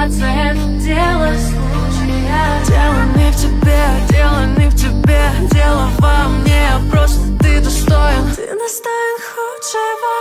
процент дело случая. Дело не в тебе, дело не в тебе, дело во мне. Просто ты достоин, ты достоин худшего.